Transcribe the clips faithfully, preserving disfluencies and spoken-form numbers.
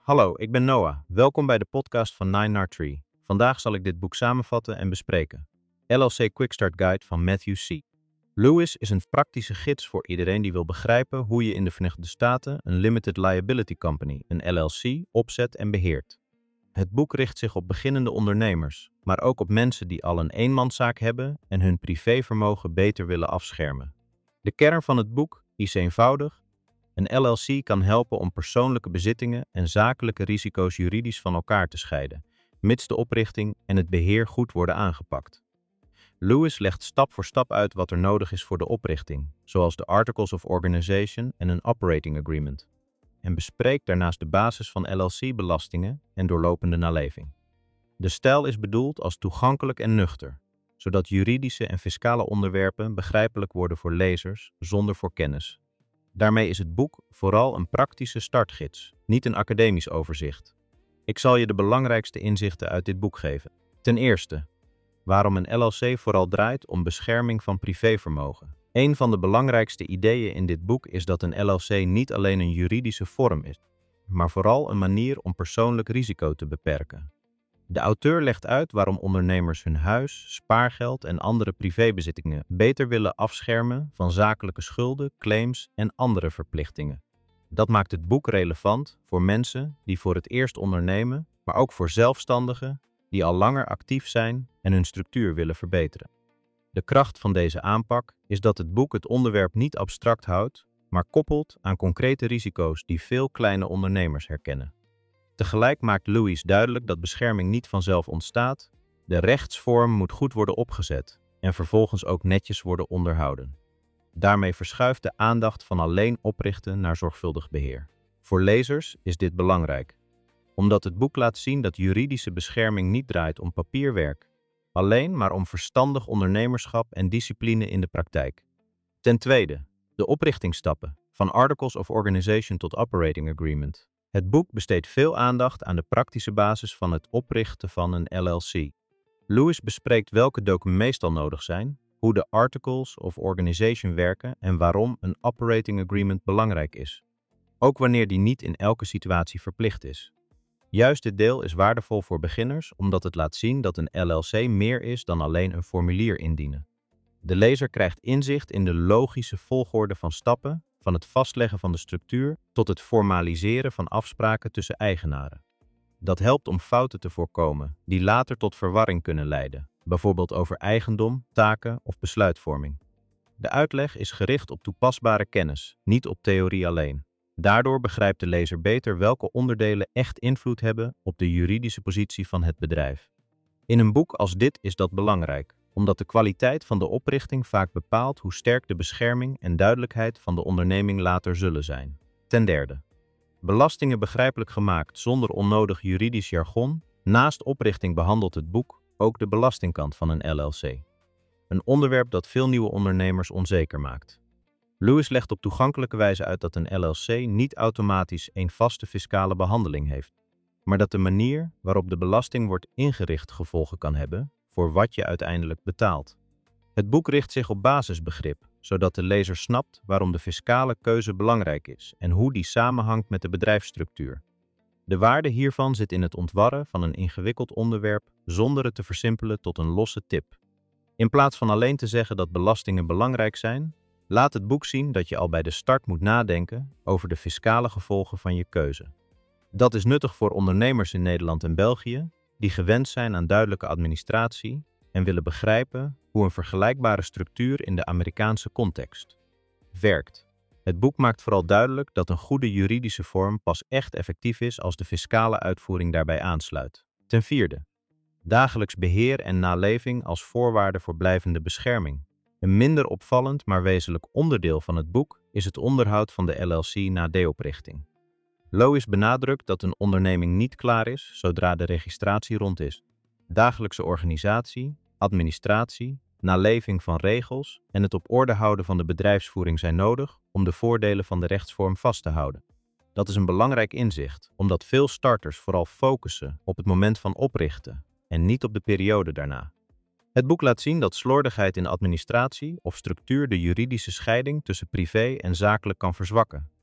Hallo, ik ben Noah. Welkom bij de podcast van Nine Nart Tree. Vandaag zal ik dit boek samenvatten en bespreken. L L C Quick Start Guide van Matthew C. Lewis is een praktische gids voor iedereen die wil begrijpen hoe je in de Verenigde Staten een Limited Liability Company, een L L C, opzet en beheert. Het boek richt zich op beginnende ondernemers, maar ook op mensen die al een eenmanszaak hebben en hun privévermogen beter willen afschermen. De kern van het boek is eenvoudig. Een L L C kan helpen om persoonlijke bezittingen en zakelijke risico's juridisch van elkaar te scheiden, mits de oprichting en het beheer goed worden aangepakt. Lewis legt stap voor stap uit wat er nodig is voor de oprichting, zoals de Articles of Organization en een Operating Agreement, en bespreekt daarnaast de basis van L L C-belastingen en doorlopende naleving. De stijl is bedoeld als toegankelijk en nuchter, zodat juridische en fiscale onderwerpen begrijpelijk worden voor lezers zonder voorkennis. Daarmee is het boek vooral een praktische startgids, niet een academisch overzicht. Ik zal je de belangrijkste inzichten uit dit boek geven. Ten eerste, waarom een L L C vooral draait om bescherming van privévermogen. Een van de belangrijkste ideeën in dit boek is dat een L L C niet alleen een juridische vorm is, maar vooral een manier om persoonlijk risico te beperken. De auteur legt uit waarom ondernemers hun huis, spaargeld en andere privébezittingen beter willen afschermen van zakelijke schulden, claims en andere verplichtingen. Dat maakt het boek relevant voor mensen die voor het eerst ondernemen, maar ook voor zelfstandigen die al langer actief zijn en hun structuur willen verbeteren. De kracht van deze aanpak is dat het boek het onderwerp niet abstract houdt, maar koppelt aan concrete risico's die veel kleine ondernemers herkennen. Tegelijk maakt Lewis duidelijk dat bescherming niet vanzelf ontstaat. De rechtsvorm moet goed worden opgezet en vervolgens ook netjes worden onderhouden. Daarmee verschuift de aandacht van alleen oprichten naar zorgvuldig beheer. Voor lezers is dit belangrijk, omdat het boek laat zien dat juridische bescherming niet draait om papierwerk, alleen maar om verstandig ondernemerschap en discipline in de praktijk. Ten tweede, de oprichtingsstappen, van Articles of Organization tot Operating Agreement. Het boek besteedt veel aandacht aan de praktische basis van het oprichten van een L L C. Lewis bespreekt welke documenten meestal nodig zijn, hoe de Articles of Organization werken en waarom een Operating Agreement belangrijk is, ook wanneer die niet in elke situatie verplicht is. Juist dit deel is waardevol voor beginners omdat het laat zien dat een L L C meer is dan alleen een formulier indienen. De lezer krijgt inzicht in de logische volgorde van stappen, van het vastleggen van de structuur tot het formaliseren van afspraken tussen eigenaren. Dat helpt om fouten te voorkomen die later tot verwarring kunnen leiden, bijvoorbeeld over eigendom, taken of besluitvorming. De uitleg is gericht op toepasbare kennis, niet op theorie alleen. Daardoor begrijpt de lezer beter welke onderdelen echt invloed hebben op de juridische positie van het bedrijf. In een boek als dit is dat belangrijk, omdat de kwaliteit van de oprichting vaak bepaalt hoe sterk de bescherming en duidelijkheid van de onderneming later zullen zijn. Ten derde, belastingen begrijpelijk gemaakt zonder onnodig juridisch jargon. Naast oprichting behandelt het boek ook de belastingkant van een L L C. Een onderwerp dat veel nieuwe ondernemers onzeker maakt. Lewis legt op toegankelijke wijze uit dat een L L C niet automatisch een vaste fiscale behandeling heeft, maar dat de manier waarop de belasting wordt ingericht gevolgen kan hebben voor wat je uiteindelijk betaalt. Het boek richt zich op basisbegrip, zodat de lezer snapt waarom de fiscale keuze belangrijk is en hoe die samenhangt met de bedrijfsstructuur. De waarde hiervan zit in het ontwarren van een ingewikkeld onderwerp zonder het te versimpelen tot een losse tip. In plaats van alleen te zeggen dat belastingen belangrijk zijn, laat het boek zien dat je al bij de start moet nadenken over de fiscale gevolgen van je keuze. Dat is nuttig voor ondernemers in Nederland en België, die gewend zijn aan duidelijke administratie en willen begrijpen hoe een vergelijkbare structuur in de Amerikaanse context werkt. Het boek maakt vooral duidelijk dat een goede juridische vorm pas echt effectief is als de fiscale uitvoering daarbij aansluit. Ten vierde, dagelijks beheer en naleving als voorwaarde voor blijvende bescherming. Een minder opvallend maar wezenlijk onderdeel van het boek is het onderhoud van de L L C na de oprichting. Lewis benadrukt dat een onderneming niet klaar is zodra de registratie rond is. Dagelijkse organisatie, administratie, naleving van regels en het op orde houden van de bedrijfsvoering zijn nodig om de voordelen van de rechtsvorm vast te houden. Dat is een belangrijk inzicht, omdat veel starters vooral focussen op het moment van oprichten en niet op de periode daarna. Het boek laat zien dat slordigheid in administratie of structuur de juridische scheiding tussen privé en zakelijk kan verzwakken.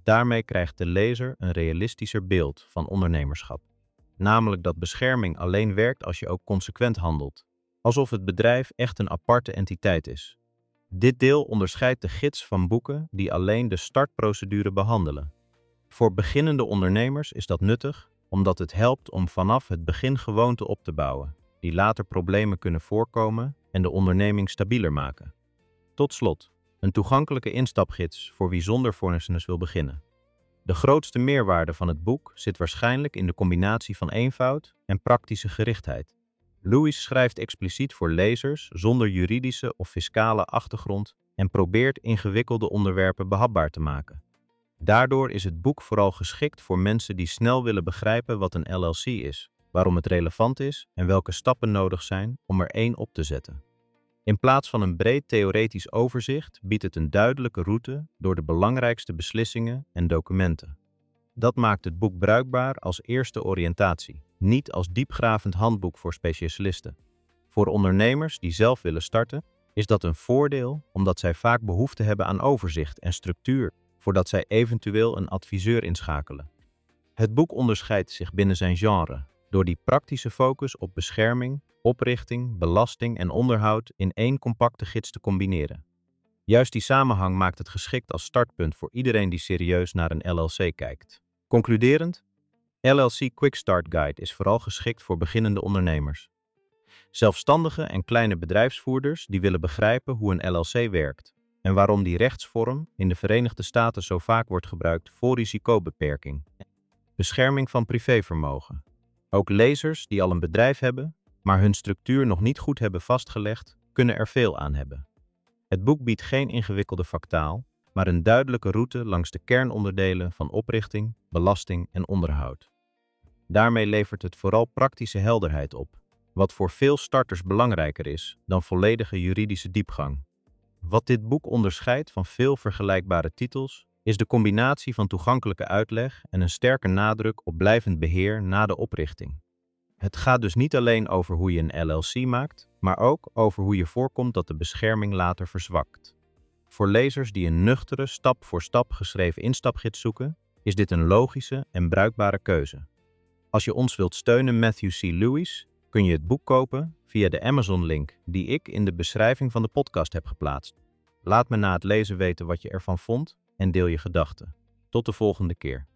Daarmee krijgt de lezer een realistischer beeld van ondernemerschap. Namelijk dat bescherming alleen werkt als je ook consequent handelt. Alsof het bedrijf echt een aparte entiteit is. Dit deel onderscheidt de gids van boeken die alleen de startprocedure behandelen. Voor beginnende ondernemers is dat nuttig, omdat het helpt om vanaf het begin gewoonten op te bouwen, die later problemen kunnen voorkomen en de onderneming stabieler maken. Tot slot, een toegankelijke instapgids voor wie zonder voorkennis wil beginnen. De grootste meerwaarde van het boek zit waarschijnlijk in de combinatie van eenvoud en praktische gerichtheid. Lewis schrijft expliciet voor lezers zonder juridische of fiscale achtergrond en probeert ingewikkelde onderwerpen behapbaar te maken. Daardoor is het boek vooral geschikt voor mensen die snel willen begrijpen wat een L L C is, waarom het relevant is en welke stappen nodig zijn om er één op te zetten. In plaats van een breed theoretisch overzicht biedt het een duidelijke route door de belangrijkste beslissingen en documenten. Dat maakt het boek bruikbaar als eerste oriëntatie, niet als diepgravend handboek voor specialisten. Voor ondernemers die zelf willen starten, is dat een voordeel omdat zij vaak behoefte hebben aan overzicht en structuur, voordat zij eventueel een adviseur inschakelen. Het boek onderscheidt zich binnen zijn genre door die praktische focus op bescherming, oprichting, belasting en onderhoud in één compacte gids te combineren. Juist die samenhang maakt het geschikt als startpunt voor iedereen die serieus naar een L L C kijkt. Concluderend, L L C Quick Start Guide is vooral geschikt voor beginnende ondernemers. Zelfstandigen en kleine bedrijfsvoerders die willen begrijpen hoe een L L C werkt en waarom die rechtsvorm in de Verenigde Staten zo vaak wordt gebruikt voor risicobeperking. Bescherming van privévermogen. Ook lezers die al een bedrijf hebben, maar hun structuur nog niet goed hebben vastgelegd, kunnen er veel aan hebben. Het boek biedt geen ingewikkelde factaal, maar een duidelijke route langs de kernonderdelen van oprichting, belasting en onderhoud. Daarmee levert het vooral praktische helderheid op, wat voor veel starters belangrijker is dan volledige juridische diepgang. Wat dit boek onderscheidt van veel vergelijkbare titels, is de combinatie van toegankelijke uitleg en een sterke nadruk op blijvend beheer na de oprichting. Het gaat dus niet alleen over hoe je een L L C maakt, maar ook over hoe je voorkomt dat de bescherming later verzwakt. Voor lezers die een nuchtere, stap voor stap geschreven instapgids zoeken, is dit een logische en bruikbare keuze. Als je ons wilt steunen, Matthew C. Lewis, kun je het boek kopen via de Amazon-link die ik in de beschrijving van de podcast heb geplaatst. Laat me na het lezen weten wat je ervan vond en deel je gedachten. Tot de volgende keer.